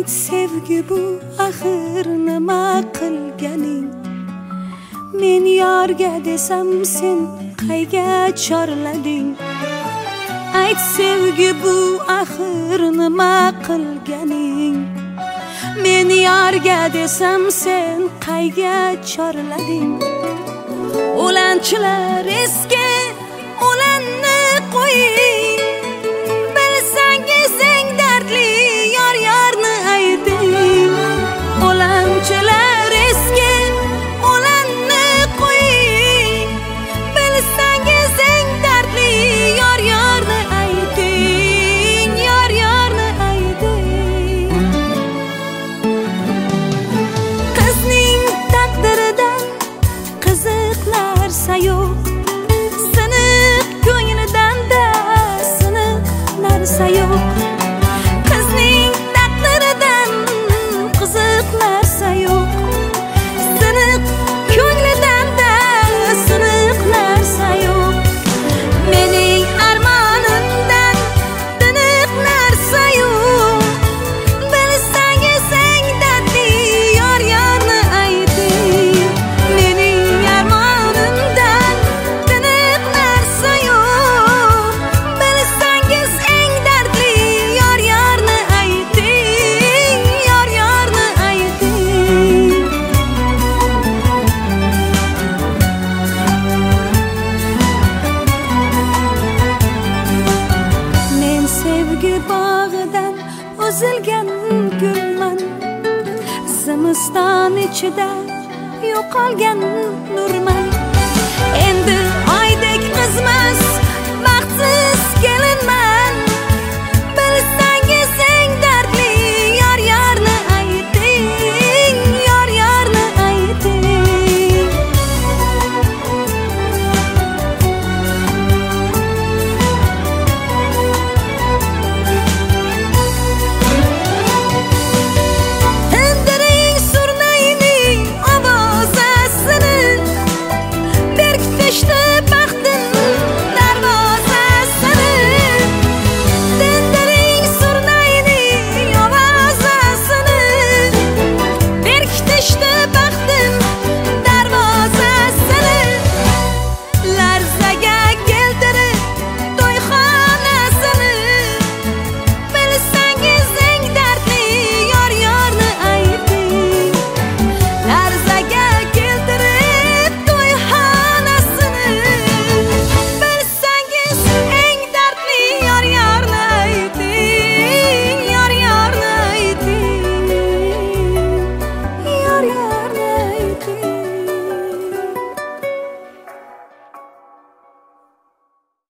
sevgi bu axir nima qilganing? Men yorga desam sen qayga chorlading? Ayt sevgi bu axir nima qilganing? Men yorga desam sen qayga chorlading? O'lanchilar eski o'lanni qo'ying, bilsangiz eng dardli yor-yorni ayting. O'lanchilar eski o'lanni qo'ying, bilsangiz eng dardli yor-yorni ayting, yor-yorni ayting. Qizning taqdiridan qiziq narsa yo'q, siniq ko'nglidan-da siniq narsa yo'q. Qizning taqdiridan qiziq narsa yo'q, siniq ko'nglidan-da siniq narsa yo'q. Mening armonimdan tiniq narsa yo'q, bilsangiz eng dardli yor-yorni ayting. Mening armonimdan tiniq narsa yo'q, bilsangiz eng dardli yor-yorni ayting, yor-yorni ayting. Men sevgi bog'idan uzilgan gulman, zimiston ichida yo'qolgan nurman. Endi